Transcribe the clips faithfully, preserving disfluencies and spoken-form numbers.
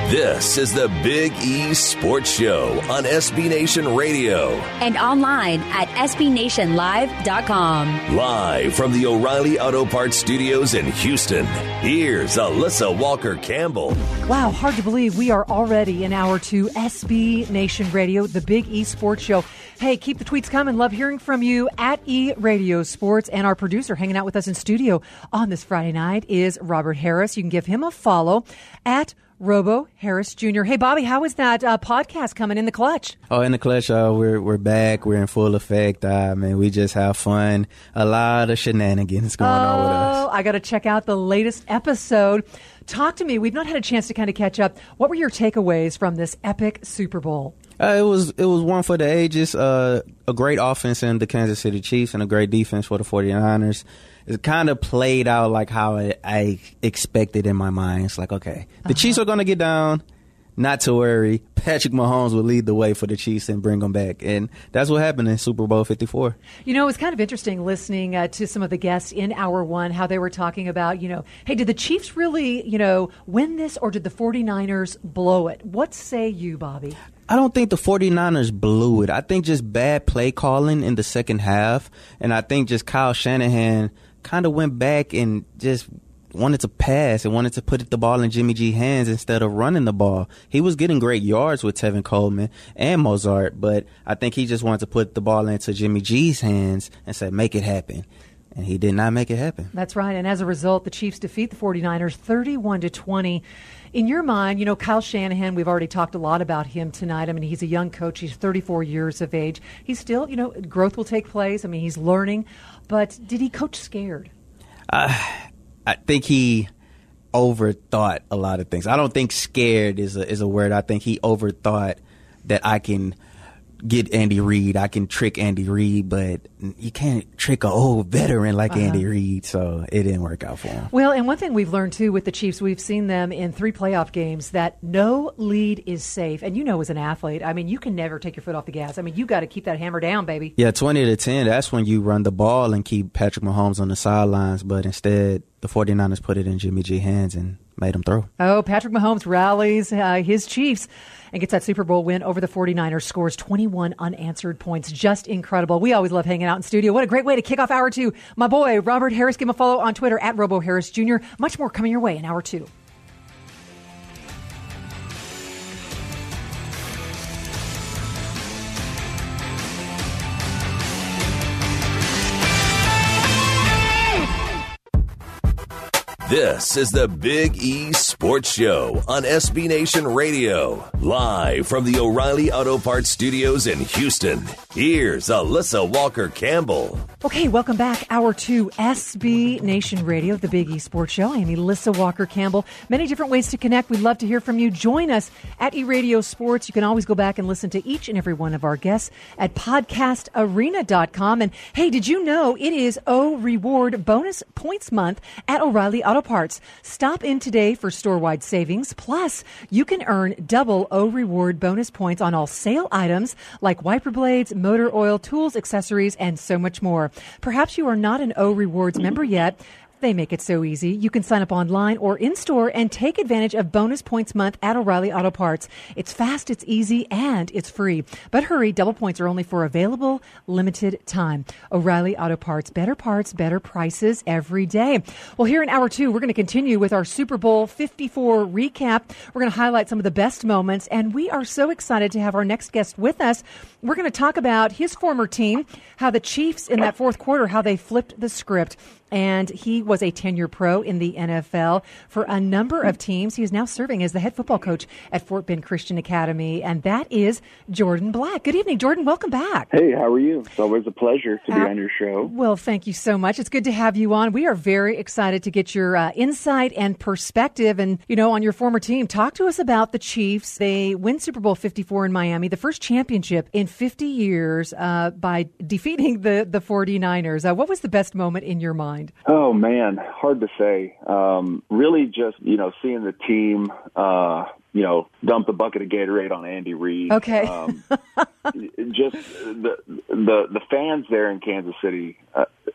This is the Big E Sports Show on S B Nation Radio. And online at S B Nation Live dot com. Live from the O'Reilly Auto Parts Studios in Houston, here's Alyssa Walker-Campbell. Wow, hard to believe we are already in hour two S B Nation Radio, the Big E Sports Show. Hey, keep the tweets coming. Love hearing from you at E Radio Sports. And our producer hanging out with us in studio on this Friday night is Robert Harris. You can give him a follow at Robo Harris Junior Hey, Bobby, how is that uh, podcast coming in the clutch? Oh, in the clutch, uh, we're we're back. We're in full effect. Uh, man, we just have fun. A lot of shenanigans going oh, on with us. Oh, I got to check out the latest episode. Talk to me. We've not had a chance to kind of catch up. What were your takeaways from this epic Super Bowl? Uh, it was it was one for the ages. Uh, a great offense in the Kansas City Chiefs and a great defense for the 49ers. It kind of played out like how I, I expected in my mind. It's like, okay, the uh-huh. Chiefs are going to get down. Not to worry. Patrick Mahomes will lead the way for the Chiefs and bring them back. And that's what happened in Super Bowl fifty-four. You know, it was kind of interesting listening uh, to some of the guests in hour one, how they were talking about, you know, hey, did the Chiefs really, you know, win this or did the 49ers blow it? What say you, Bobby? I don't think the 49ers blew it. I think just bad play calling in the second half. And I think just Kyle Shanahan kind of went back and just wanted to pass and wanted to put the ball in Jimmy G's hands instead of running the ball. He was getting great yards with Tevin Coleman and Mozart, but I think he just wanted to put the ball into Jimmy G's hands and said, make it happen. And he did not make it happen. That's right. And as a result, the Chiefs defeat the 49ers thirty-one to twenty. In your mind, you know, Kyle Shanahan, we've already talked a lot about him tonight. I mean, he's a young coach. He's thirty-four years of age. He's still, you know, growth will take place. I mean, he's learning. But did he coach scared? Uh, I think he overthought a lot of things. I don't think scared is a, is a word. I think he overthought that I can get Andy Reid. I can trick Andy Reid, but you can't trick an old veteran like uh-huh. Andy Reid, so it didn't work out for him. Well, and one thing we've learned, too, with the Chiefs, we've seen them in three playoff games, that no lead is safe. And you know, as an athlete, I mean, you can never take your foot off the gas. I mean, you got to keep that hammer down, baby. Yeah, twenty to ten, that's when you run the ball and keep Patrick Mahomes on the sidelines, but instead the 49ers put it in Jimmy G's hands and made him throw. Oh, Patrick Mahomes rallies uh, his Chiefs and gets that Super Bowl win over the 49ers, scores twenty-one unanswered points. Just incredible. We always love hanging out in studio. What a great way to kick off hour two. My boy, Robert Harris, give him a follow on Twitter at Robo Harris Junior Much more coming your way in hour two. This is the Big E Sports Show on S B Nation Radio. Live from the O'Reilly Auto Parts Studios in Houston, here's Alyssa Walker-Campbell. Okay, welcome back. Hour two, S B Nation Radio, the Big E Sports Show. I am Alyssa Walker-Campbell. Many different ways to connect. We'd love to hear from you. Join us at E Radio Sports. You can always go back and listen to each and every one of our guests at podcast arena dot com. And hey, did you know it is O Reward Bonus Points Month at O'Reilly Auto Parts? Stop in today for store-wide savings. Plus, you can earn double O Reward bonus points on all sale items like wiper blades, motor oil, tools, accessories, and so much more. Perhaps you are not an O Rewards member yet. They make it so easy. You can sign up online or in-store and take advantage of Bonus Points Month at O'Reilly Auto Parts. It's fast, it's easy, and it's free. But hurry, double points are only for available limited time. O'Reilly Auto Parts, better parts, better prices every day. Well, here in hour two, we're going to continue with our Super Bowl fifty-four recap. We're going to highlight some of the best moments, and we are so excited to have our next guest with us. We're going to talk about his former team, how the Chiefs in that fourth quarter, how they flipped the script. And he was a ten-year pro in the N F L for a number of teams. He is now serving as the head football coach at Fort Bend Christian Academy, and that is Jordan Black. Good evening, Jordan. Welcome back. Hey, how are you? It's always a pleasure to be uh, on your show. Well, thank you so much. It's good to have you on. We are very excited to get your uh, insight and perspective, and, you know, on your former team. Talk to us about the Chiefs. They win Super Bowl fifty-four in Miami, the first championship in fifty years uh, by defeating the, the 49ers. Uh, what was the best moment in your mind? Oh, man, hard to say. Um, really just, you know, seeing the team, uh, you know, dump the bucket of Gatorade on Andy Reid. Okay. um, just the, the the fans there in Kansas City, uh,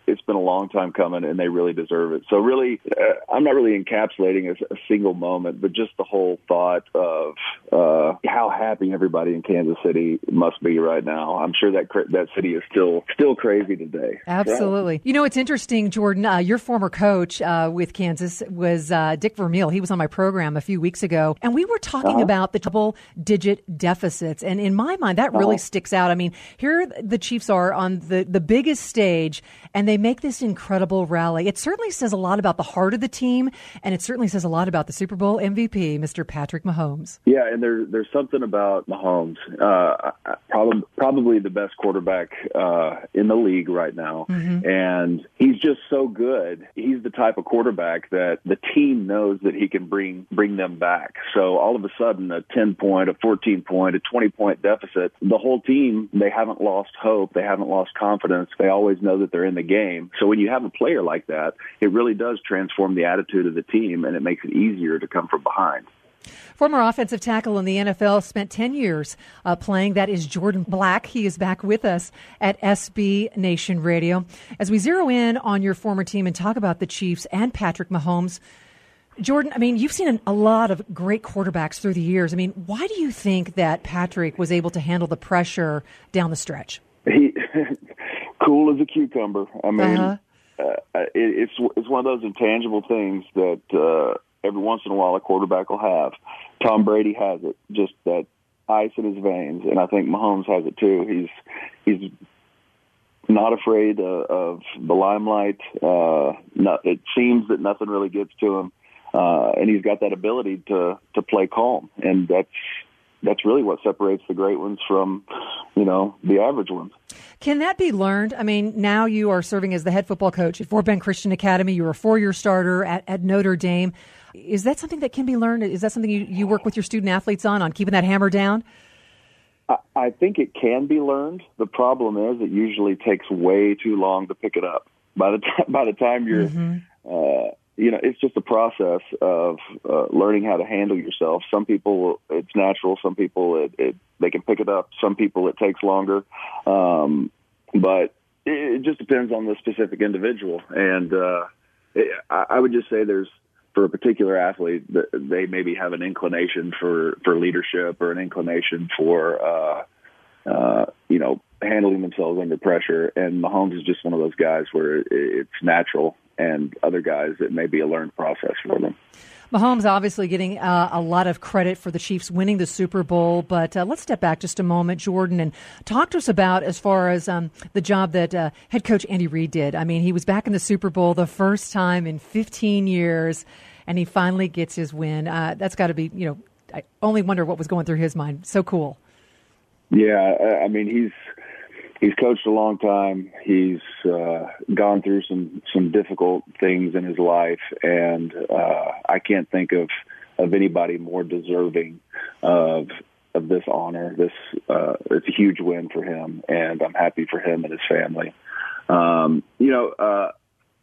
it's been a long time coming, and they really deserve it. So really, uh, I'm not really encapsulating a, a single moment, but just the whole thought of uh, how happy everybody in Kansas City must be right now. I'm sure that that city is still still crazy today. Absolutely. Yeah. You know, it's interesting, Jordan, uh, your former coach uh, with Kansas was uh, Dick Vermeil. He was on my program a few weeks ago, and we were talking uh-huh. about the double-digit deficits. And in my mind, that really uh-huh. sticks out. I mean, here the Chiefs are on the, the biggest stage, and they make this incredible rally. It certainly says a lot about the heart of the team, and it certainly says a lot about the Super Bowl M V P, Mister Patrick Mahomes. Yeah, and there, there's something about Mahomes, uh, probably, probably the best quarterback uh, in the league right now, mm-hmm. and he's just so good. He's the type of quarterback that the team knows that he can bring bring them back. So all of a sudden, a ten-point, a fourteen-point, a twenty-point deficit, the whole team, they haven't lost hope. They haven't lost confidence. They always know that they're in the game. So when you have a player like that, it really does transform the attitude of the team, and it makes it easier to come from behind. Former offensive tackle in the N F L, spent ten years uh, playing. That is Jordan Black. He is back with us at S B Nation Radio. As we zero in on your former team and talk about the Chiefs and Patrick Mahomes, Jordan, I mean, you've seen a lot of great quarterbacks through the years. I mean, why do you think that Patrick was able to handle the pressure down the stretch? He cool as a cucumber. I mean, uh-huh. uh, it, it's it's one of those intangible things that uh, every once in a while a quarterback will have. Tom Brady has it, just that ice in his veins, and I think Mahomes has it too. He's he's not afraid uh, of the limelight. Uh, not, it seems that nothing really gets to him, uh, and he's got that ability to to play calm, and that's that's really what separates the great ones from, you know, the average ones. Can that be learned? I mean, now you are serving as the head football coach at Fort Bend Christian Academy. You were a four-year starter at, at Notre Dame. Is that something that can be learned? Is that something you, you work with your student athletes on, on keeping that hammer down? I, I think it can be learned. The problem is it usually takes way too long to pick it up. By the time, by the time you're, mm-hmm. uh, you know, it's just a process of uh, learning how to handle yourself. Some people, it's natural. Some people, it, it, they can pick it up. Some people, it takes longer. Um, but it, it just depends on the specific individual. And uh, it, I, I would just say there's, for a particular athlete, they maybe have an inclination for, for leadership or an inclination for, uh, uh, you know, handling themselves under pressure. And Mahomes is just one of those guys where it's natural, and other guys, it may be a learned process for them. Mahomes obviously getting uh, a lot of credit for the Chiefs winning the Super Bowl, but uh, let's step back just a moment, Jordan, and talk to us about as far as um, the job that uh, head coach Andy Reid did. I mean, he was back in the Super Bowl the first time in fifteen years, and he finally gets his win. Uh, that's got to be, you know, I only wonder what was going through his mind. So cool. Yeah, I mean, he's he's coached a long time. He's uh, gone through some, some difficult things in his life, and uh, I can't think of, of anybody more deserving of of this honor. This uh, it's a huge win for him, and I'm happy for him and his family. Um, you know, uh,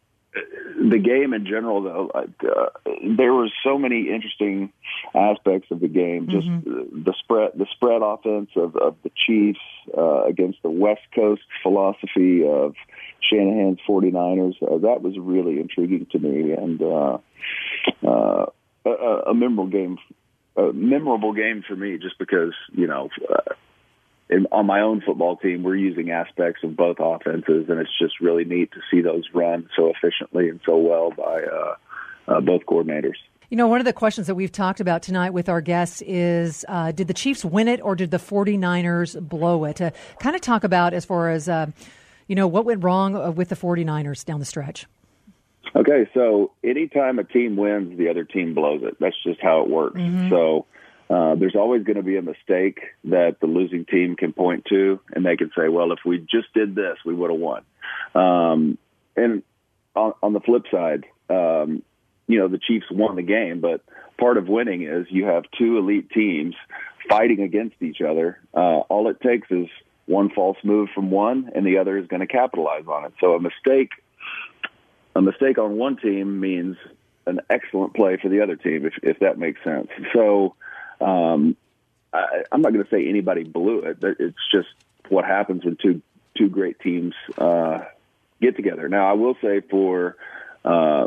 the game in general, though, uh, there were so many interesting aspects of the game. Just mm-hmm. the spread, the spread offense of, of the Chiefs uh, against the West Coast philosophy of Shanahan's forty-niners. Uh, that was really intriguing to me, and uh, uh, a, a memorable game. A memorable game for me, just because you know. Uh, In, on my own football team, we're using aspects of both offenses, and it's just really neat to see those run so efficiently and so well by uh, uh, both coordinators. You know, one of the questions that we've talked about tonight with our guests is, uh, did the Chiefs win it or did the forty-niners blow it? To kind of talk about as far as, uh, you know, what went wrong with the forty-niners down the stretch. Okay, so anytime a team wins, the other team blows it. That's just how it works. Mm-hmm. So Uh, there's always going to be a mistake that the losing team can point to, and they can say, well, if we just did this, we would have won. Um, and on, on the flip side, um, you know, the Chiefs won the game, but part of winning is you have two elite teams fighting against each other. Uh, all it takes is one false move from one, and the other is going to capitalize on it. So a mistake, a mistake on one team means an excellent play for the other team, if, if that makes sense. So, Um, I, I'm not going to say anybody blew it. It's just what happens when two two great teams uh, get together. Now, I will say for uh,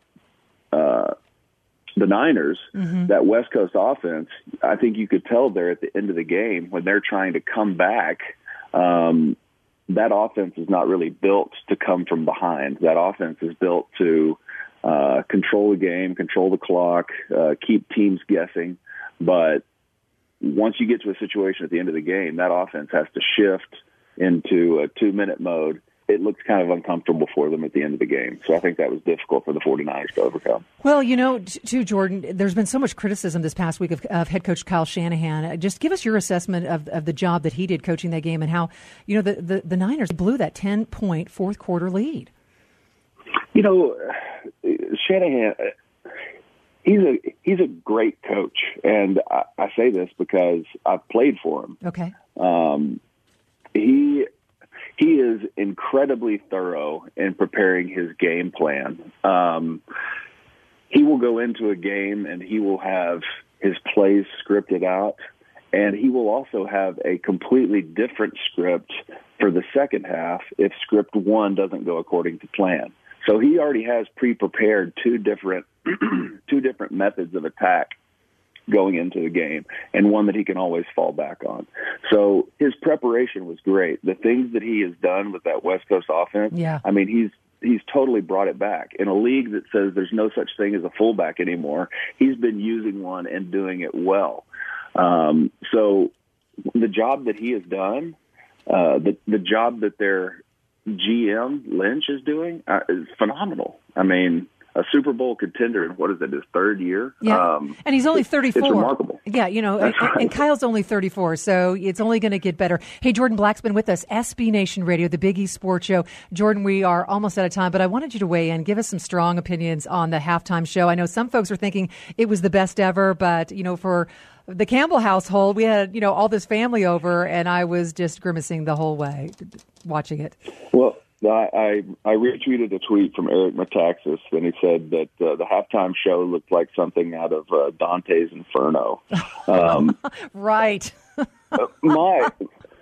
uh, the Niners, mm-hmm. that West Coast offense, I think you could tell there at the end of the game when they're trying to come back, um, that offense is not really built to come from behind. That offense is built to uh, control the game, control the clock, uh, keep teams guessing. But once you get to a situation at the end of the game, that offense has to shift into a two-minute mode. It looks kind of uncomfortable for them at the end of the game. So I think that was difficult for the 49ers to overcome. Well, you know, too, Jordan, there's been so much criticism this past week of, of head coach Kyle Shanahan. Just give us your assessment of, of the job that he did coaching that game and how, you know, the, the, the Niners blew that ten-point fourth-quarter lead. You know, Shanahan, he's a he's a great coach. And I, I say this because I've played for him. Okay. Um, he... He is incredibly thorough in preparing his game plan. Um, he will go into a game and he will have his plays scripted out, and he will also have a completely different script for the second half if script one doesn't go according to plan. So he already has pre-prepared two different two different methods of attack going into the game, and one that he can always fall back on. So his preparation was great. The things that he has done with that West Coast offense, yeah. I mean, he's he's totally brought it back. In a league that says there's no such thing as a fullback anymore, he's been using one and doing it well. Um, so the job that he has done, uh, the, the job that their G M, Lynch, is doing uh, is phenomenal. I mean, a Super Bowl contender in, what is it, his third year? Yeah, um, and he's only thirty-four. It's remarkable. Yeah, you know, and, right. and Kyle's only thirty-four, so it's only going to get better. Hey, Jordan Black's been with us, S B Nation Radio, the Big East Sports Show. Jordan, we are almost out of time, but I wanted you to weigh in, give us some strong opinions on the halftime show. I know some folks are thinking it was the best ever, but, you know, for the Campbell household, we had, you know, all this family over, and I was just grimacing the whole way watching it. Well, I, I retweeted a tweet from Eric Metaxas, and he said that uh, the halftime show looked like something out of uh, Dante's Inferno. Um, right. my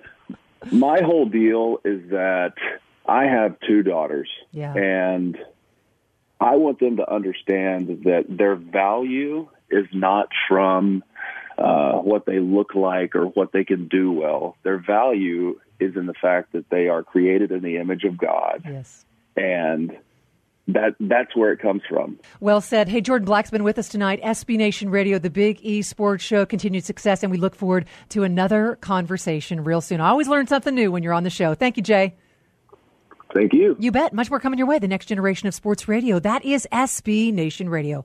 my whole deal is that I have two daughters, yeah. and I want them to understand that their value is not from uh, what they look like or what they can do well. Their value is in the fact that they are created in the image of God. Yes. And that that's where it comes from. Well said. Hey, Jordan Black's been with us tonight. S B Nation Radio, the Big E Sports Show, continued success, and we look forward to another conversation real soon. I always learn something new when you're on the show. Thank you, Jay. Thank you. You bet. Much more coming your way. The next generation of sports radio. That is S B Nation Radio.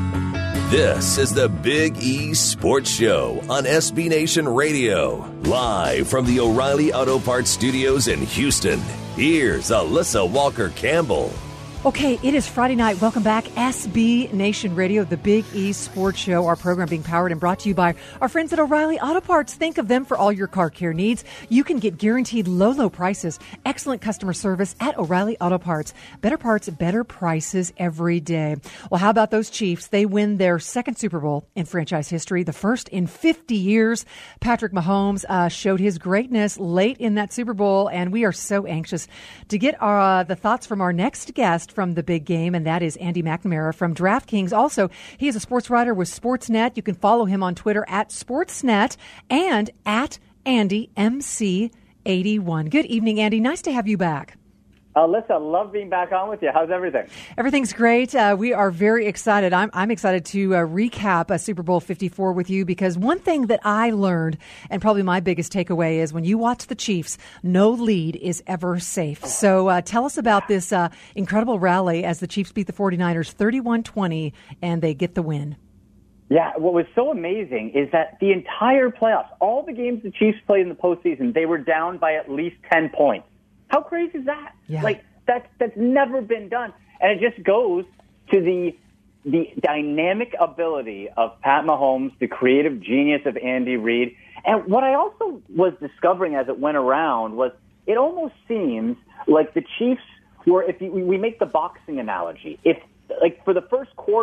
This is the Big E Sports Show on S B Nation Radio. Live from the O'Reilly Auto Parts Studios in Houston. Here's Alyssa Walker-Campbell. Okay, it is Friday night. Welcome back. S B Nation Radio, the Big E Sports Show. Our program being powered and brought to you by our friends at O'Reilly Auto Parts. Think of them for all your car care needs. You can get guaranteed low, low prices, excellent customer service at O'Reilly Auto Parts. Better parts, better prices every day. Well, how about those Chiefs? They win their second Super Bowl in franchise history, the first in fifty years. Patrick Mahomes uh, showed his greatness late in that Super Bowl, and we are so anxious to get our, uh, the thoughts from our next guest from the big game, and that is Andy McNamara from DraftKings. Also, he is a sports writer with Sportsnet. You can follow him on Twitter at Sportsnet and at Andy M C eighty-one. Good evening, Andy. Nice to have you back. Alyssa, love being back on with you. How's everything? Everything's great. Uh, we are very excited. I'm, I'm excited to uh, recap a Super Bowl fifty-four with you, because one thing that I learned, and probably my biggest takeaway, is when you watch the Chiefs, no lead is ever safe. So uh, tell us about this uh, incredible rally as the Chiefs beat the 49ers thirty-one twenty, and they get the win. Yeah, what was so amazing is that the entire playoffs, all the games the Chiefs played in the postseason, they were down by at least ten points. How crazy is that? Yeah. Like, that's, that's never been done. And it just goes to the the dynamic ability of Pat Mahomes, the creative genius of Andy Reid. And what I also was discovering as it went around was it almost seems like the Chiefs were, if you, we make the boxing analogy, if like for the first quarter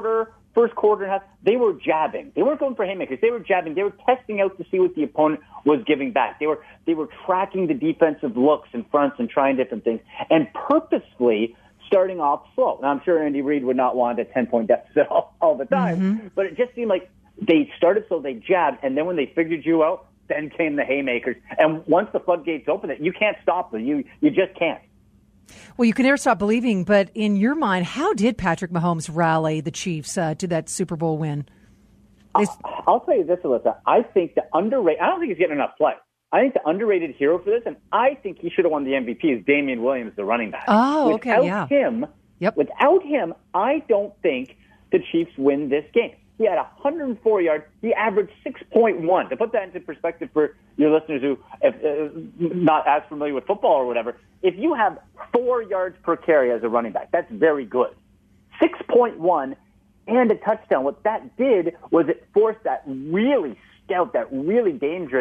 first quarter and a half, they were jabbing. They weren't going for haymakers. They were jabbing. They were testing out to see what the opponent was giving back. They were they were tracking the defensive looks and fronts and trying different things and purposefully starting off slow. Now, I'm sure Andy Reid would not want a ten-point deficit all, all the time, mm-hmm. but it just seemed like they started slow, they jabbed, and then when they figured you out, then came the haymakers. And once the floodgates open, it you can't stop them. You you just can't. Well, you can never stop believing, but in your mind, how did Patrick Mahomes rally the Chiefs uh, to that Super Bowl win? They... I'll, I'll tell you this, Alyssa. I think the underrated, I don't think he's getting enough play. I think the underrated hero for this, and I think he should have won the M V P, is Damian Williams, the running back. Oh, okay, without yeah. Him, yep. Without him, I don't think the Chiefs win this game. He had one hundred four yards. He averaged six point one. To put that into perspective for your listeners who are uh, not as familiar with football or whatever, if you have four yards per carry as a running back, that's very good. six point one and a touchdown. What that did was it forced that really stout, that really dangerous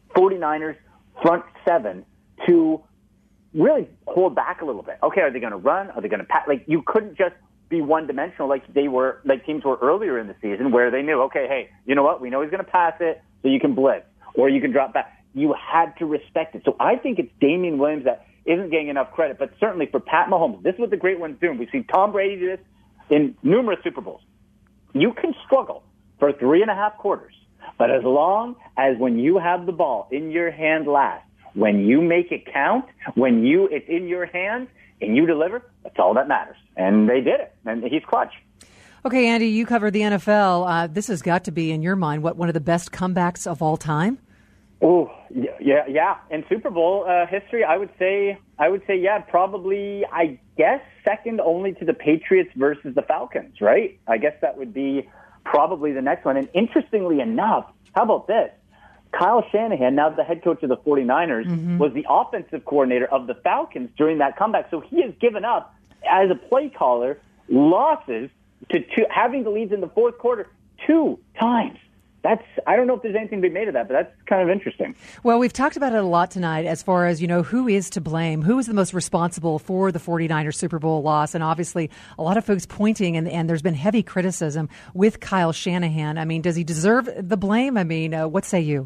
49ers front seven to really hold back a little bit. Okay, are they going to run? Are they going to pass? Like, you couldn't just be one-dimensional like they were, like teams were earlier in the season where they knew, okay, hey, you know what? We know he's going to pass it, so you can blitz or you can drop back. You had to respect it. So I think it's Damian Williams that isn't getting enough credit, but certainly for Pat Mahomes, this is what the great ones do. We've seen Tom Brady do this in numerous Super Bowls. You can struggle for three and a half quarters, but as long as when you have the ball in your hand last, when you make it count, when you it's in your hands and you deliver, that's all that matters. And they did it, and he's clutch. Okay, Andy, you covered the N F L. Uh, this has got to be, in your mind, what one of the best comebacks of all time? Oh, yeah, yeah. In Super Bowl uh, history, I would say, I would say, yeah, probably, I guess, second only to the Patriots versus the Falcons, right? I guess that would be probably the next one. And interestingly enough, how about this? Kyle Shanahan, now the head coach of the 49ers, mm-hmm. was the offensive coordinator of the Falcons during that comeback. So he has given up, as a play caller, losses to two, having the leads in the fourth quarter two times. That's, I don't know if there's anything to be made of that, but that's kind of interesting. Well, we've talked about it a lot tonight as far as, you know, who is to blame, who is the most responsible for the 49ers Super Bowl loss. And obviously a lot of folks pointing, and, and there's been heavy criticism with Kyle Shanahan. I mean, does he deserve the blame? I mean, uh, what say you?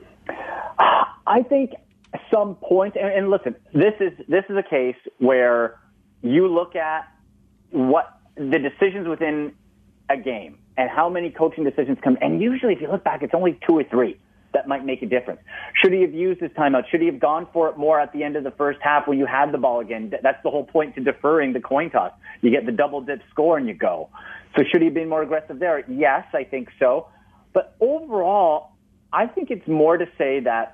I think some point, and, and listen, this is this is a case where you look at what the decisions within a game and how many coaching decisions come, and usually if you look back, it's only two or three that might make a difference. Should he have used his timeout? Should he have gone for it more at the end of the first half when you had the ball again? That's the whole point to deferring the coin toss. You get the double dip score and you go. So should he have been more aggressive there? Yes, I think so. But overall, I think it's more to say that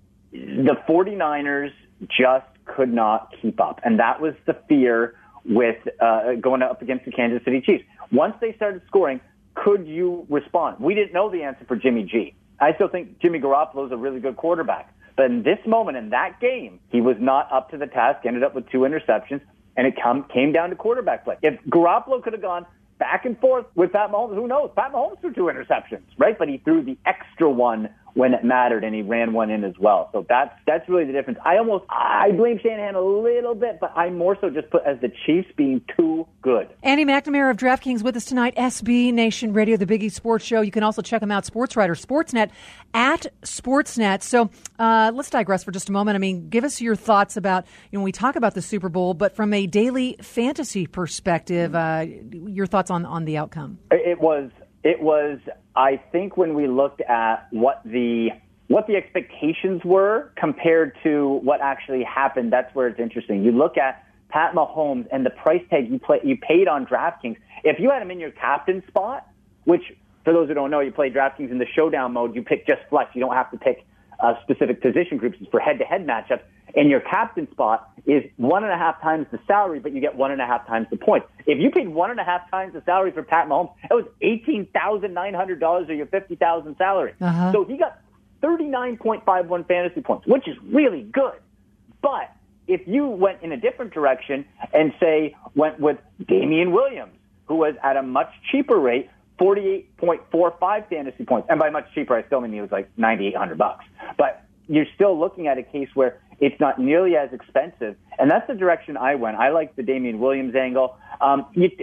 the 49ers just could not keep up. And that was the fear with uh, going up against the Kansas City Chiefs. Once they started scoring, could you respond? We didn't know the answer for Jimmy G. I still think Jimmy Garoppolo is a really good quarterback. But in this moment, in that game, he was not up to the task, ended up with two interceptions, and it come, came down to quarterback play. If Garoppolo could have gone back and forth with Pat Mahomes, who knows? Pat Mahomes threw two interceptions, right? But he threw the extra one when it mattered, and he ran one in as well. So that's that's really the difference. I almost, I blame Shanahan a little bit, but I more so just put as the Chiefs being too good. Andy McNamara of DraftKings with us tonight, S B Nation Radio, the Big E Sports Show. You can also check him out, SportsWriter, Sportsnet, at Sportsnet. So uh, let's digress for just a moment. I mean, give us your thoughts about, you know, we talk about the Super Bowl, but from a daily fantasy perspective, uh, your thoughts on, on the outcome. It was, it was, I think when we looked at what the what the expectations were compared to what actually happened, that's where it's interesting. You look at Pat Mahomes and the price tag you play, you paid on DraftKings. If you had him in your captain spot, which for those who don't know, you play DraftKings in the showdown mode, you pick just flex. You don't have to pick uh, specific position groups. It's for head-to-head matchups. And your captain spot is one and a half times the salary, but you get one and a half times the points. If you paid one and a half times the salary for Pat Mahomes, it was eighteen thousand nine hundred dollars of your fifty thousand dollars salary. Uh-huh. So he got thirty-nine point five one fantasy points, which is really good. But if you went in a different direction and, say, went with Damian Williams, who was at a much cheaper rate, forty-eight point four five fantasy points. And by much cheaper, I still mean he was like ninety-eight hundred bucks. But you're still looking at a case where it's not nearly as expensive. And that's the direction I went. I like the Damian Williams angle. Um, you,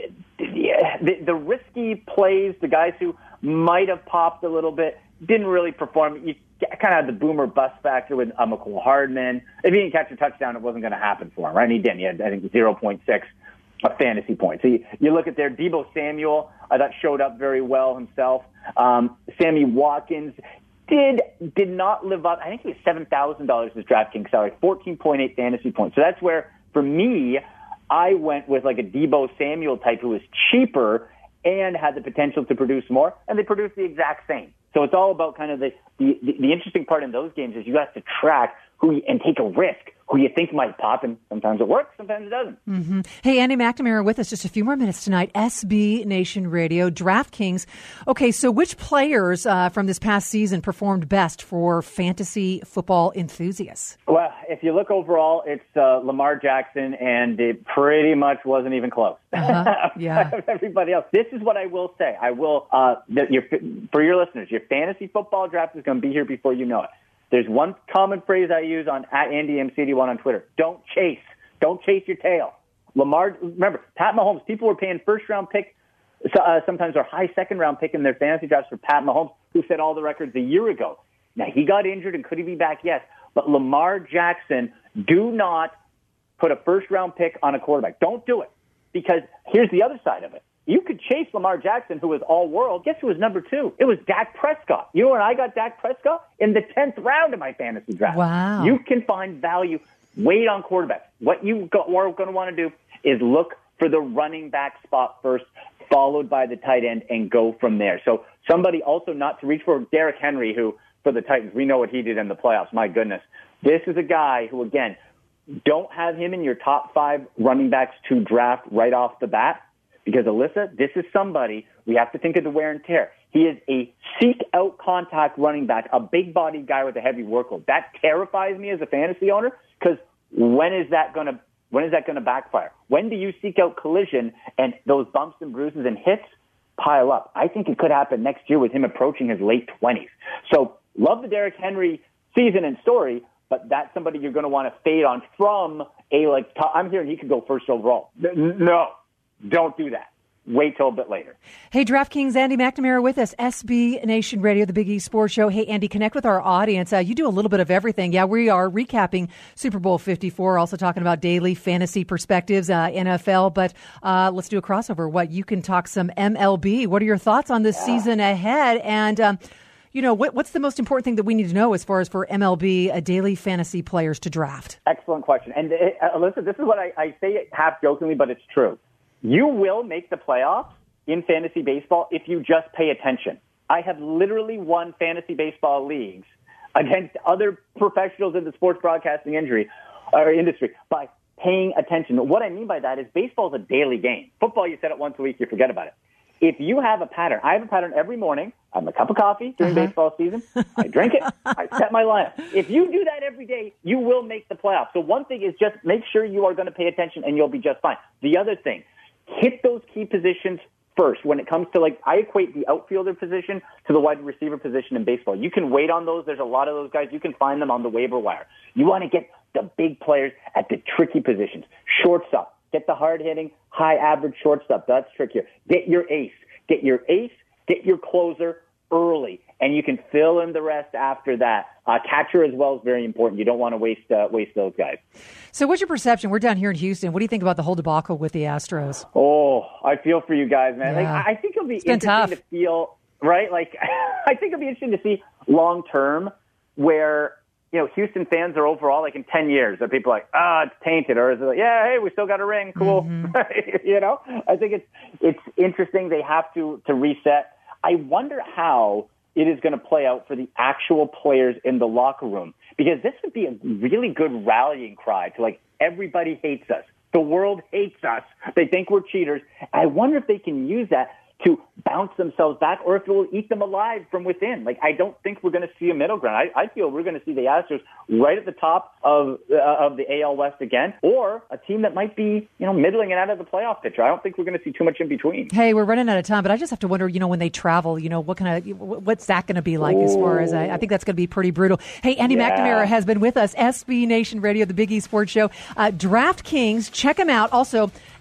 yeah, the, the risky plays, the guys who might have popped a little bit, didn't really perform. You kind of had the boomer bust factor with uh, McCole Hardman. If he didn't catch a touchdown, it wasn't going to happen for him, right? And he didn't. He had, I think, zero point six a fantasy points. So you, you look at there, Deebo Samuel, I thought showed up very well himself. Um, Sammy Watkins did did not live up. I think it was seven thousand dollars his DraftKings salary, fourteen point eight fantasy points. So that's where, for me, I went with like a Deebo Samuel type who was cheaper and had the potential to produce more, and they produced the exact same. So it's all about kind of the, the, the interesting part in those games is you have to track who you, and take a risk, who you think might pop, and sometimes it works, sometimes it doesn't. Mm-hmm. Hey, Andy McNamara with us just a few more minutes tonight. S B Nation Radio, DraftKings. Okay, so which players uh, from this past season performed best for fantasy football enthusiasts? Well, if you look overall, it's uh, Lamar Jackson, and it pretty much wasn't even close. Uh-huh. Yeah. Everybody else. This is what I will say. I will, uh, that your, for your listeners, your fantasy football draft is going to be here before you know it. There's one common phrase I use on at Andy M C eighty-one on Twitter. Don't chase. Don't chase your tail. Lamar, remember, Pat Mahomes, people were paying first round pick, uh, sometimes or high second round pick in their fantasy drafts for Pat Mahomes, who set all the records a year ago. Now, he got injured, and could he be back? Yes. But Lamar Jackson, do not put a first round pick on a quarterback. Don't do it. Because here's the other side of it. You could chase Lamar Jackson, who was all-world. Guess who was number two? It was Dak Prescott. You know when I got Dak Prescott? In the tenth round of my fantasy draft. Wow. You can find value. Wait on quarterbacks. What you are going to want to do is look for the running back spot first, followed by the tight end, and go from there. So somebody also not to reach for Derrick Henry, who, for the Titans, we know what he did in the playoffs. My goodness. This is a guy who, again, don't have him in your top five running backs to draft right off the bat. Because, Alyssa, this is somebody, we have to think of the wear and tear. He is a seek-out contact running back, a big-bodied guy with a heavy workload. That terrifies me as a fantasy owner, because when is that going to when is that going to backfire? When do you seek out collision and those bumps and bruises and hits pile up? I think it could happen next year with him approaching his late twenties. So, love the Derrick Henry season and story, but that's somebody you're going to want to fade on from a, like, top, I'm hearing he could go first overall. No. Don't do that. Wait till a bit later. Hey, DraftKings, Andy McNamara with us, S B Nation Radio, the Big East Sports Show. Hey, Andy, connect with our audience. Uh, you do a little bit of everything. Yeah, we are recapping Super Bowl fifty-four, also talking about daily fantasy perspectives, uh, N F L. But uh, let's do a crossover. What, you can talk some M L B. What are your thoughts on this yeah. season ahead? And, um, you know, what, what's the most important thing that we need to know as far as for M L B, uh, daily fantasy players to draft? Excellent question. And, uh, Alyssa, this is what I, I say half jokingly, but it's true. You will make the playoffs in fantasy baseball if you just pay attention. I have literally won fantasy baseball leagues against other professionals in the sports broadcasting injury, or industry by paying attention. What I mean by that is baseball is a daily game. Football, you set it once a week, you forget about it. If you have a pattern, I have a pattern every morning. I have a cup of coffee during uh-huh. baseball season. I drink it. I set my lineup. If you do that every day, you will make the playoffs. So one thing is just make sure you are going to pay attention and you'll be just fine. The other thing, hit those key positions first. When it comes to, like, I equate the outfielder position to the wide receiver position in baseball. You can wait on those. There's a lot of those guys. You can find them on the waiver wire. You want to get the big players at the tricky positions. Shortstop. Get the hard-hitting, high-average shortstop. That's trickier. Get your ace. Get your ace. Get your closer early, and you can fill in the rest after that. Uh, catcher as well is very important. You don't want to waste uh, waste those guys. So what's your perception? We're down here in Houston. What do you think about the whole debacle with the Astros? Oh, I feel for you guys, man. Yeah. Like, I think it'll be it's interesting tough. to feel, right? Like, I think it'll be interesting to see long-term where, you know, Houston fans are overall, like in ten years, are people like, ah, oh, it's tainted? Or is it like, yeah, hey, we still got a ring. Cool. Mm-hmm. You know, I think it's it's interesting. They have to, to reset. I wonder how it is going to play out for the actual players in the locker room, because this would be a really good rallying cry to, like, everybody hates us. The world hates us. They think we're cheaters. I wonder if they can use that to bounce themselves back, or if it will eat them alive from within. Like, I don't think we're going to see a middle ground. I, I feel we're going to see the Astros right at the top of uh, of the A L West again, or a team that might be, you know, middling and out of the playoff picture. I don't think we're going to see too much in between. Hey, we're running out of time, but I just have to wonder, you know, when they travel, you know, what kind of what's that going to be like? Ooh. As far as I, I think that's going to be pretty brutal. Hey, Andy yeah. McNamara has been with us, S B Nation Radio, the Big East Sports Show, uh, DraftKings. Check him out. Also,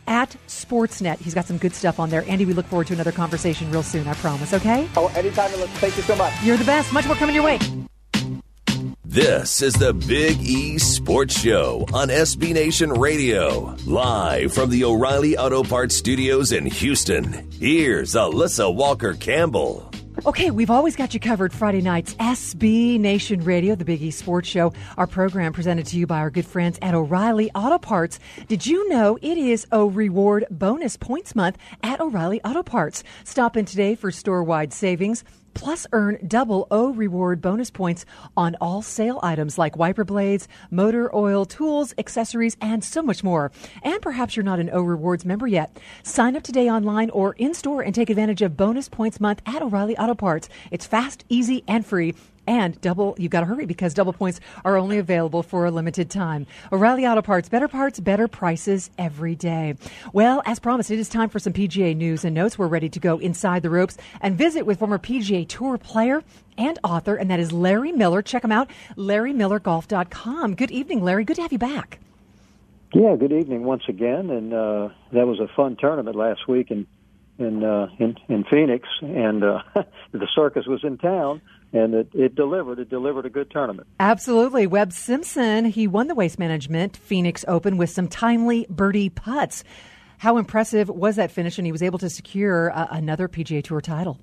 at Sportsnet. He's got some good stuff on there. Andy, we look forward to another conversation real soon, I promise, okay? Oh, anytime. Thank you so much. You're the best. Much more coming your way. This is the Big E Sports Show on S B Nation Radio. Live from the O'Reilly Auto Parts Studios in Houston. Here's Alyssa Walker Campbell. Okay, we've always got you covered Friday nights. S B Nation Radio, the Big E Sports Show. Our program presented to you by our good friends at O'Reilly Auto Parts. Did you know it is O Reward Bonus Points Month at O'Reilly Auto Parts? Stop in today for store-wide savings. Plus, earn double O Reward bonus points on all sale items like wiper blades, motor oil, tools, accessories, and so much more. And perhaps you're not an O Rewards member yet. Sign up today online or in-store and take advantage of Bonus Points Month at O'Reilly Auto Parts. It's fast, easy, and free. And double, you've got to hurry because double points are only available for a limited time. O'Reilly Auto Parts, better parts, better prices every day. Well, as promised, it is time for some P G A news and notes. We're ready to go inside the ropes and visit with former P G A Tour player and author, and that is Larry Miller. Check him out, larry miller golf dot com. Good evening, Larry. Good to have you back. Yeah, good evening once again. And uh, that was a fun tournament last week in in uh, in, in Phoenix, and uh, the circus was in town. And it, it delivered. It delivered a good tournament. Absolutely. Webb Simpson, he won the Waste Management Phoenix Open with some timely birdie putts. How impressive was that finish? And he was able to secure uh, another P G A Tour title.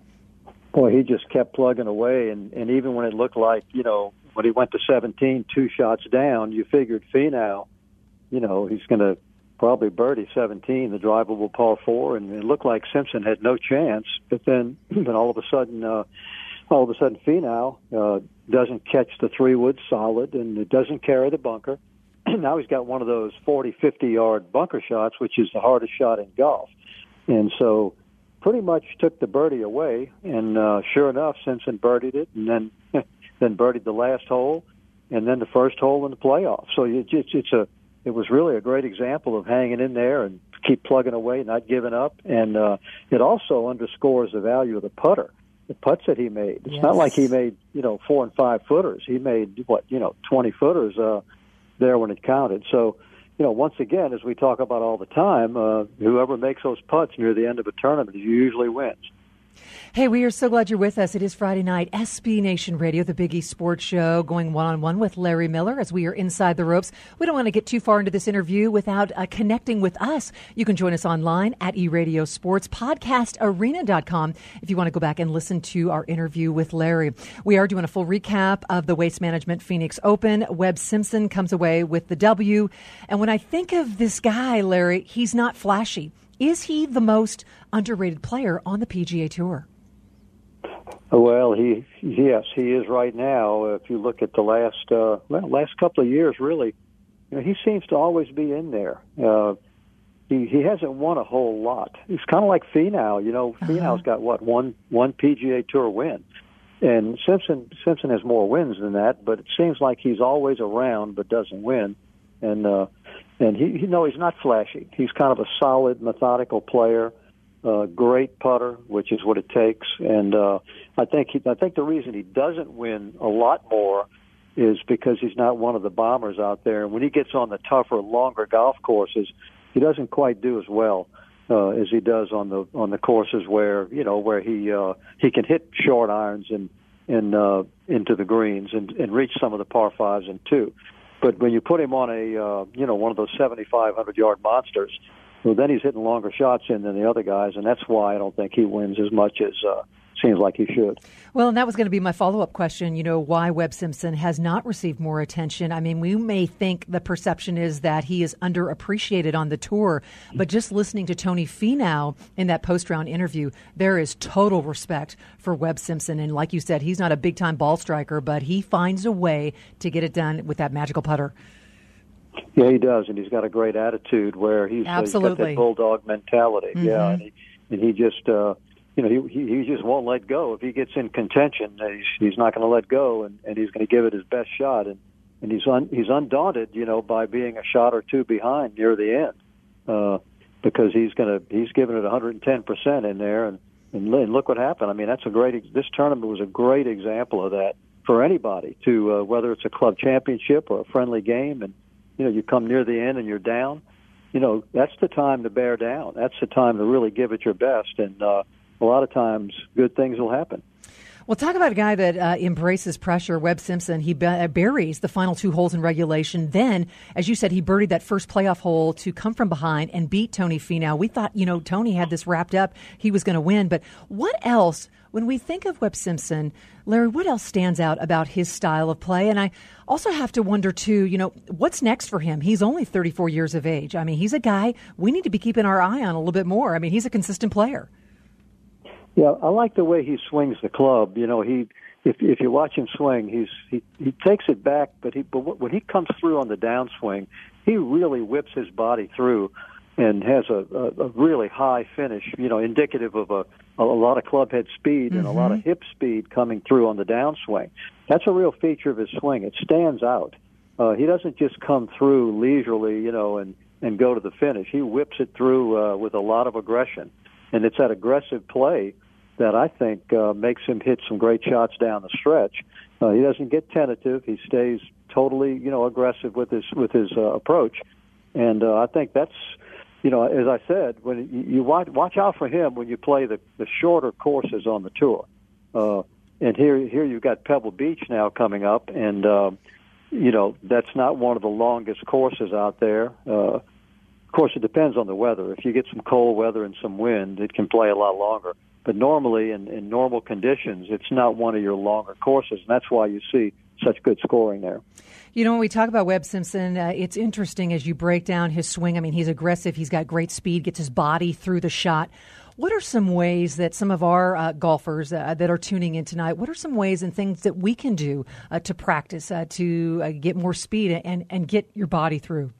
Boy, he just kept plugging away. And, and even when it looked like, you know, when he went to seventeen, two shots down, you figured Finau, you know, he's going to probably birdie seventeen, the drivable par four. And it looked like Simpson had no chance. But then, then all of a sudden... Uh, All of a sudden, Finau uh, doesn't catch the three-wood solid, and it doesn't carry the bunker. Now he's got one of those forty, fifty-yard bunker shots, which is the hardest shot in golf. And so pretty much took the birdie away, and uh, sure enough, Simpson birdied it, and then then birdied the last hole, and then the first hole in the playoff. So it's, it's a it was really a great example of hanging in there and keep plugging away, not giving up. And uh, it also underscores the value of the putter. The putts that he made. It's yes. not like he made, you know, four and five footers. He made, what, you know, twenty footers uh, there when it counted. So, you know, once again, as we talk about all the time, uh, whoever makes those putts near the end of a tournament usually wins. Hey, we are so glad you're with us. It is Friday night, S B Nation Radio, the Big E Sports Show, going one-on-one with Larry Miller as we are inside the ropes. We don't want to get too far into this interview without uh, connecting with us. You can join us online at eRadio Sports, podcast arena dot com if you want to go back and listen to our interview with Larry. We are doing a full recap of the Waste Management Phoenix Open. Webb Simpson comes away with the W. And when I think of this guy, Larry, he's not flashy. Is he the most underrated player on the P G A Tour? Well, he yes, he is right now. If you look at the last uh, well, last couple of years, really, you know, he seems to always be in there. Uh, he he hasn't won a whole lot. He's kind of like Finau. You know, uh-huh. Finau's got what one one P G A Tour win, and Simpson Simpson has more wins than that. But it seems like he's always around but doesn't win. And uh, and he you know he's not flashy. He's kind of a solid, methodical player. Uh, great putter, which is what it takes, and uh, I think he, I think the reason he doesn't win a lot more is because he's not one of the bombers out there. And when he gets on the tougher, longer golf courses, he doesn't quite do as well uh, as he does on the on the courses where you know where he uh, he can hit short irons and and uh, into the greens and, and reach some of the par fives and two. But when you put him on a uh, you know one of those seventy-five hundred yard monsters. Well, then he's hitting longer shots in than the other guys, and that's why I don't think he wins as much as uh, seems like he should. Well, and that was going to be my follow-up question, you know, why Webb Simpson has not received more attention. I mean, we may think the perception is that he is underappreciated on the tour, but just listening to Tony Finau in that post-round interview, there is total respect for Webb Simpson. And like you said, he's not a big-time ball striker, but he finds a way to get it done with that magical putter. Yeah, he does, and he's got a great attitude where he's, uh, he's got that bulldog mentality. Mm-hmm. Yeah, and he, and he just, uh, you know, he he just won't let go. If he gets in contention, he's he's not going to let go, and, and he's going to give it his best shot. And and he's un, he's undaunted, you know, by being a shot or two behind near the end, uh, because he's going to he's giving it one hundred ten percent in there. And, and and look what happened. I mean, that's a great. This tournament was a great example of that for anybody. To uh, whether it's a club championship or a friendly game, and you know, you come near the end and you're down, you know, that's the time to bear down. That's the time to really give it your best. And uh, a lot of times good things will happen. Well, talk about a guy that uh, embraces pressure, Webb Simpson. He b- buries the final two holes in regulation. Then, as you said, he birdied that first playoff hole to come from behind and beat Tony Finau. We thought, you know, Tony had this wrapped up. He was going to win. But what else, when we think of Webb Simpson, Larry, what else stands out about his style of play? And I also have to wonder, too, you know, what's next for him? He's only thirty-four years of age. I mean, he's a guy we need to be keeping our eye on a little bit more. I mean, he's a consistent player. Yeah, I like the way he swings the club. You know, he if if you watch him swing, he's he he takes it back, but he but when he comes through on the downswing, he really whips his body through and has a, a, a really high finish. You know, indicative of a a lot of club head speed and mm-hmm. a lot of hip speed coming through on the downswing. That's a real feature of his swing. It stands out. Uh, he doesn't just come through leisurely, you know, and and go to the finish. He whips it through uh, with a lot of aggression. And it's that aggressive play that I think uh, makes him hit some great shots down the stretch. Uh, he doesn't get tentative. He stays totally, you know, aggressive with his with his uh, approach. And uh, I think that's, you know, as I said, when you, you watch, watch out for him when you play the, the shorter courses on the tour. Uh, and here here you've got Pebble Beach now coming up, and uh, you know that's not one of the longest courses out there. Uh, Of course, it depends on the weather. If you get some cold weather and some wind, it can play a lot longer. But normally, in, in normal conditions, it's not one of your longer courses, and that's why you see such good scoring there. You know, when we talk about Webb Simpson, uh, it's interesting as you break down his swing. I mean, he's aggressive. He's got great speed, gets his body through the shot. What are some ways that some of our uh, golfers uh, that are tuning in tonight, what are some ways and things that we can do uh, to practice, uh, to uh, get more speed and, and get your body through?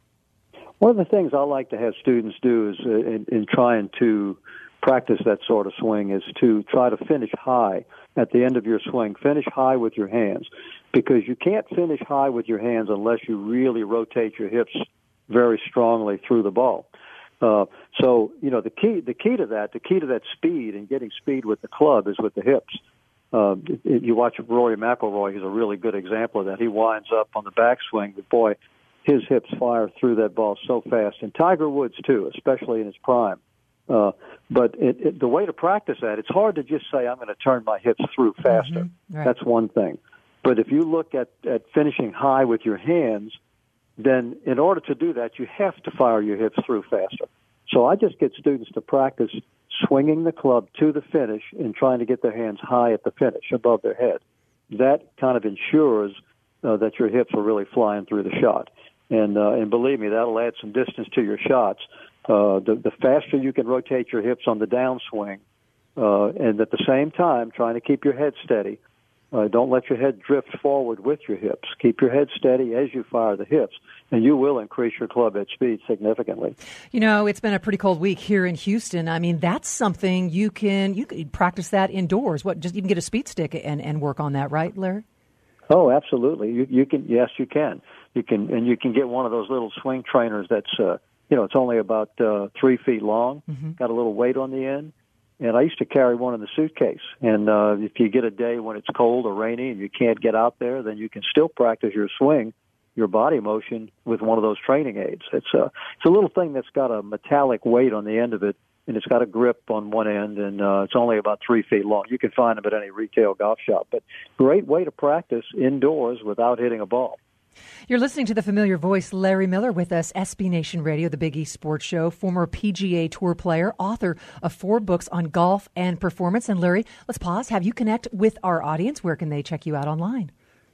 One of the things I like to have students do is uh, in, in trying to practice that sort of swing is to try to finish high at the end of your swing. Finish high with your hands, because you can't finish high with your hands unless you really rotate your hips very strongly through the ball. Uh, so, you know, the key the key to that, the key to that speed and getting speed with the club is with the hips. Uh, you watch Rory McIlroy, he's a really good example of that. He winds up on the backswing, but boy, his hips fire through that ball so fast. And Tiger Woods, too, especially in his prime. Uh, but it, it, the way to practice that, it's hard to just say, I'm going to turn my hips through faster. Mm-hmm. Right. That's one thing. But if you look at, at finishing high with your hands, then in order to do that, you have to fire your hips through faster. So I just get students to practice swinging the club to the finish and trying to get their hands high at the finish, above their head. That kind of ensures uh, that your hips are really flying through the shot. And uh, and believe me, that'll add some distance to your shots. Uh, the, the faster you can rotate your hips on the downswing, uh, and at the same time trying to keep your head steady. Uh, don't let your head drift forward with your hips. Keep your head steady as you fire the hips, and you will increase your club head speed significantly. You know, it's been a pretty cold week here in Houston. I mean, that's something you can you can practice that indoors. What, just even get a speed stick and, and work on that, right, Larry? Oh, absolutely. You, you can. Yes, you can. You can, and you can get one of those little swing trainers that's, uh, you know, it's only about uh, three feet long, mm-hmm. got a little weight on the end. And I used to carry one in the suitcase. And uh, if you get a day when it's cold or rainy and you can't get out there, then you can still practice your swing, your body motion with one of those training aids. It's a, it's a little thing that's got a metallic weight on the end of it, and it's got a grip on one end, and uh, it's only about three feet long. You can find them at any retail golf shop. But great way to practice indoors without hitting a ball. You're listening to the familiar voice, Larry Miller, with us, S B Nation Radio, the Big East Sports Show, former P G A Tour player, author of four books on golf and performance. And Larry, let's pause, have you connect with our audience. Where can they check you out online?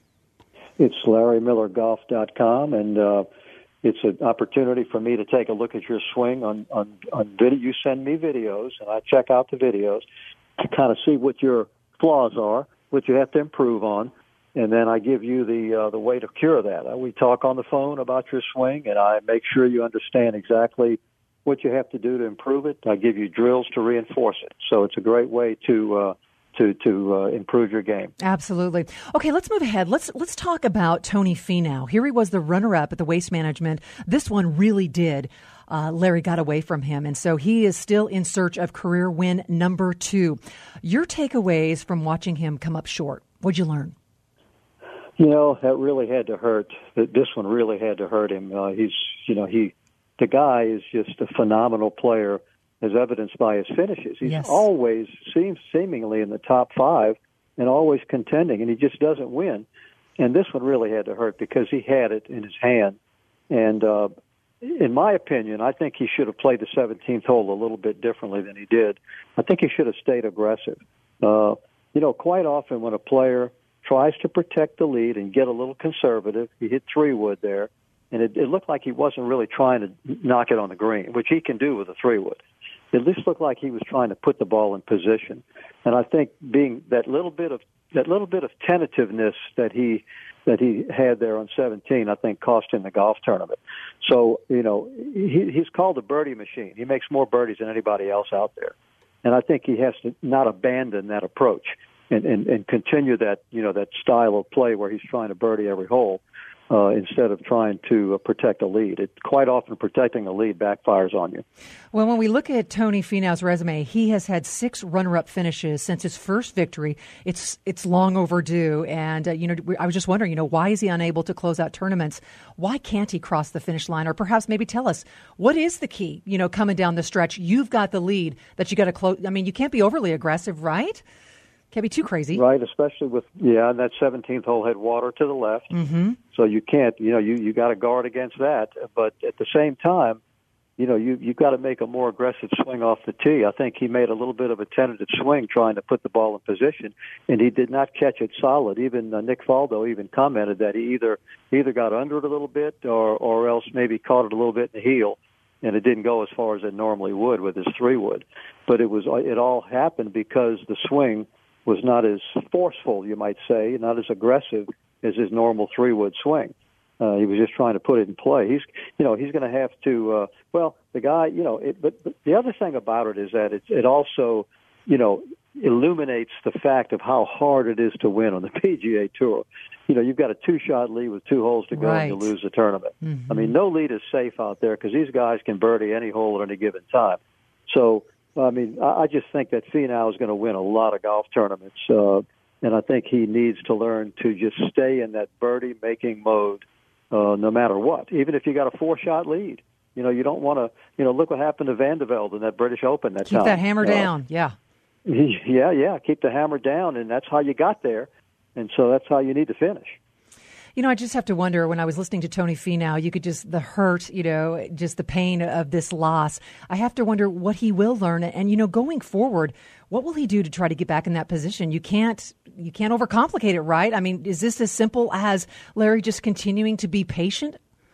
It's larry miller golf dot com, and uh, it's an opportunity for me to take a look at your swing on, on, on video. You send me videos, and I check out the videos to kind of see what your flaws are, what you have to improve on. And then I give you the uh, the way to cure that. Uh, we talk on the phone about your swing, and I make sure you understand exactly what you have to do to improve it. I give you drills to reinforce it. So it's a great way to uh, to to uh, improve your game. Absolutely. Okay, let's move ahead. Let's let's talk about Tony Finau. Here he was the runner-up at the Waste Management. This one really did. Uh, Larry got away from him, and so he is still in search of career win number two. Your takeaways from watching him come up short. What'd you learn? You know, that really had to hurt. This one really had to hurt him. Uh, he's, you know, he the guy is just a phenomenal player, as evidenced by his finishes. He's yes. always seems seemingly in the top five and always contending, and he just doesn't win. And this one really had to hurt because he had it in his hand. And uh, in my opinion, I think he should have played the seventeenth hole a little bit differently than he did. I think he should have stayed aggressive. Uh, you know, quite often when a player tries to protect the lead and get a little conservative, he hit three wood there, and it, it looked like he wasn't really trying to knock it on the green, which he can do with a three wood. It just looked like he was trying to put the ball in position. And I think being that little bit of that little bit of tentativeness that he that he had there on seventeen, I think cost him the golf tournament. So, you know, he, he's called a birdie machine. He makes more birdies than anybody else out there. And I think he has to not abandon that approach and, and, and continue that, you know, that style of play where he's trying to birdie every hole. Uh, instead of trying to uh, protect a lead. It, quite often protecting a lead backfires on you. Well, when we look at Tony Finau's resume, he has had six runner-up finishes since his first victory. It's it's long overdue. And, uh, you know, I was just wondering, you know, why is he unable to close out tournaments? Why can't he cross the finish line? Or perhaps maybe tell us, what is the key, you know, coming down the stretch? You've got the lead that you got to close. I mean, you can't be overly aggressive, right? Can't be too crazy. Right, especially with, yeah, and that seventeenth hole had water to the left. Mm-hmm. So you can't, you know, you, you got to guard against that. But at the same time, you know, you, you've got to make a more aggressive swing off the tee. I think he made a little bit of a tentative swing trying to put the ball in position, and he did not catch it solid. Even uh, Nick Faldo even commented that he either either got under it a little bit or, or else maybe caught it a little bit in the heel, and it didn't go as far as it normally would with his three wood. But it was it all happened because the swing was not as forceful, you might say, not as aggressive as his normal three-wood swing. Uh, he was just trying to put it in play. He's, you know, he's going to have to. Uh, well, the guy, you know, it, but, but the other thing about it is that it, it also, you know, illuminates the fact of how hard it is to win on the P G A Tour. You know, you've got a two-shot lead with two holes to go, right. and you lose the tournament. Mm-hmm. I mean, no lead is safe out there because these guys can birdie any hole at any given time. So. I mean, I just think that Finau is going to win a lot of golf tournaments, uh, and I think he needs to learn to just stay in that birdie-making mode uh, no matter what, even if you got a four-shot lead. You know, you don't want to, you know, look what happened to Van de Velde in that British Open that Keep time. Keep that hammer uh, down, yeah. Yeah, yeah, keep the hammer down, and that's how you got there, and so that's how you need to finish. You know, I just have to wonder, when I was listening to Tony Finau, you could just, the hurt, you know, just the pain of this loss. I have to wonder what he will learn. And, you know, going forward, what will he do to try to get back in that position? You can't, you can't overcomplicate it, right? I mean, is this as simple as Larry just continuing to be patient?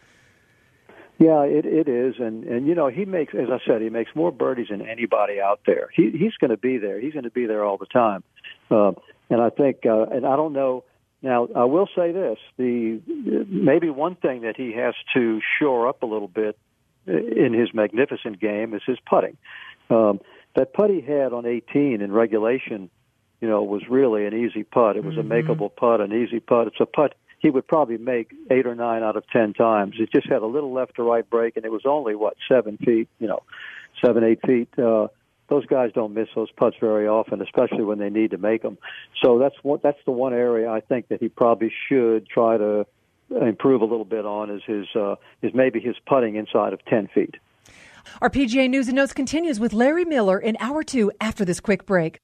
Yeah, it, it is. And, and, you know, he makes, as I said, he makes more birdies than anybody out there. He, he's going to be there. He's going to be there all the time. Uh, and I think, uh, and I don't know, Now, I will say this, the maybe one thing that he has to shore up a little bit in his magnificent game is his putting. Um, that putt he had on eighteen in regulation, you know, was really an easy putt. It was mm-hmm. a makeable putt, an easy putt. It's a putt he would probably make eight or nine out of ten times. It just had a little left to right break, and it was only, what, seven feet, you know, seven, eight feet. Uh, Those guys don't miss those putts very often, especially when they need to make them. So that's what that's the one area I think that he probably should try to improve a little bit on is his uh, is maybe his putting inside of ten feet. Our P G A News and Notes continues with Larry Miller in hour two after this quick break.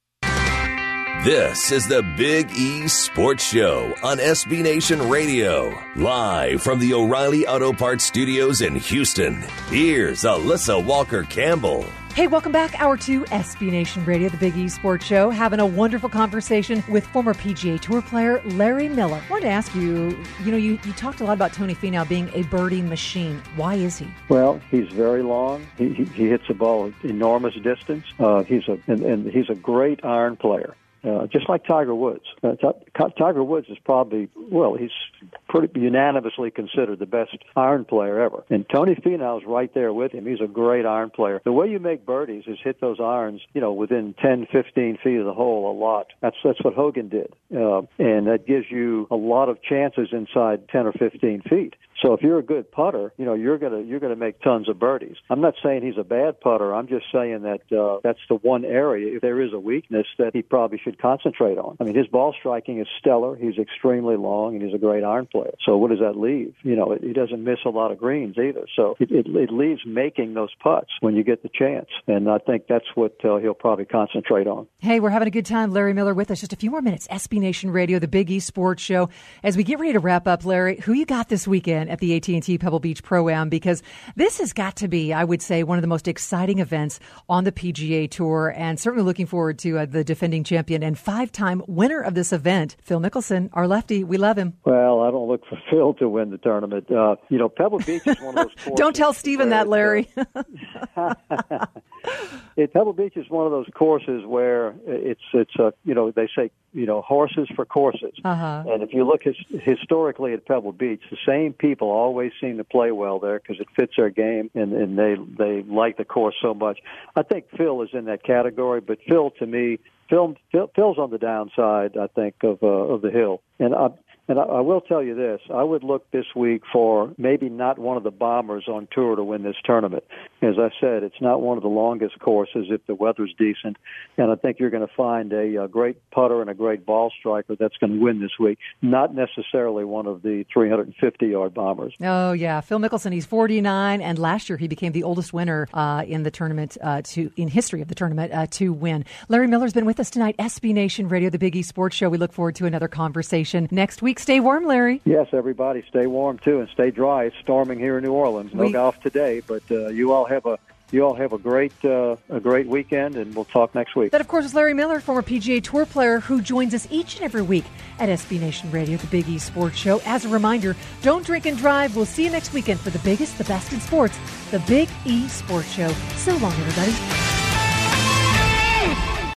This is the Big E Sports Show on S B Nation Radio. Live from the O'Reilly Auto Parts Studios in Houston, here's Alyssa Walker-Campbell. Hey, welcome back. Hour two, S B Nation Radio, the Big E Sports Show. Having a wonderful conversation with former P G A Tour player Larry Miller. I wanted to ask you, you know, you, you talked a lot about Tony Finau being a birdie machine. Why is he? Well, he's very long. He, he, he hits the ball at enormous distance. Uh, he's a and, and he's a great iron player. Uh, just like Tiger Woods. Uh, T- Tiger Woods is probably, well, he's pretty unanimously considered the best iron player ever. And Tony Finau's right there with him. He's a great iron player. The way you make birdies is hit those irons, you know, within ten, fifteen feet of the hole a lot. That's that's what Hogan did. Uh, and that gives you a lot of chances inside ten or fifteen feet. So if you're a good putter, you know, you're gonna you're gonna make tons of birdies. I'm not saying he's a bad putter. I'm just saying that uh, that's the one area, if there is a weakness, that he probably should should concentrate on. I mean, his ball striking is stellar. He's extremely long, and he's a great iron player. So what does that leave? You know, he doesn't miss a lot of greens either. So it, it, it leaves making those putts when you get the chance. And I think that's what uh, he'll probably concentrate on. Hey, we're having a good time. Larry Miller with us. Just a few more minutes. S B Nation Radio, the Big East Sports Show. As we get ready to wrap up, Larry, who you got this weekend at the A T and T Pebble Beach Pro-Am? Because this has got to be, I would say, one of the most exciting events on the P G A Tour, and certainly looking forward to uh, the defending champion and five-time winner of this event, Phil Mickelson, our lefty. We love him. Well, I don't look for Phil to win the tournament. Uh, you know, Pebble Beach is one of those courses. Don't tell Stephen that, Larry. Uh, it, Pebble Beach is one of those courses where it's, it's a, you know, they say, you know, horses for courses. Uh-huh. And if you look his, historically at Pebble Beach, the same people always seem to play well there because it fits their game, and, and they they like the course so much. I think Phil is in that category, but Phil, to me, Phil, Phil Phil's on the downside, I think, of uh, of the hill. And I, and I, I will tell you this, I would look this week for maybe not one of the bombers on tour to win this tournament. As I said, it's not one of the longest courses if the weather's decent, and I think you're going to find a, a great putter and a great ball striker that's going to win this week, not necessarily one of the three hundred fifty-yard bombers. Oh, yeah. Phil Mickelson, he's forty-nine, and last year he became the oldest winner uh, in the tournament, uh, to in history of the tournament, uh, to win. Larry Miller's been with us tonight, S B Nation Radio, the Big East Sports Show. We look forward to another conversation next week. Stay warm, Larry. Yes, everybody, stay warm, too, and stay dry. It's storming here in New Orleans. No We- golf today, but uh, you all have a You all have a great uh, a great weekend, and we'll talk next week. That, of course, is Larry Miller, former P G A Tour player who joins us each and every week at S B Nation Radio, the Big East Sports Show. As a reminder, don't drink and drive. We'll see you next weekend for the biggest, the best in sports, the Big East Sports Show. So long, everybody.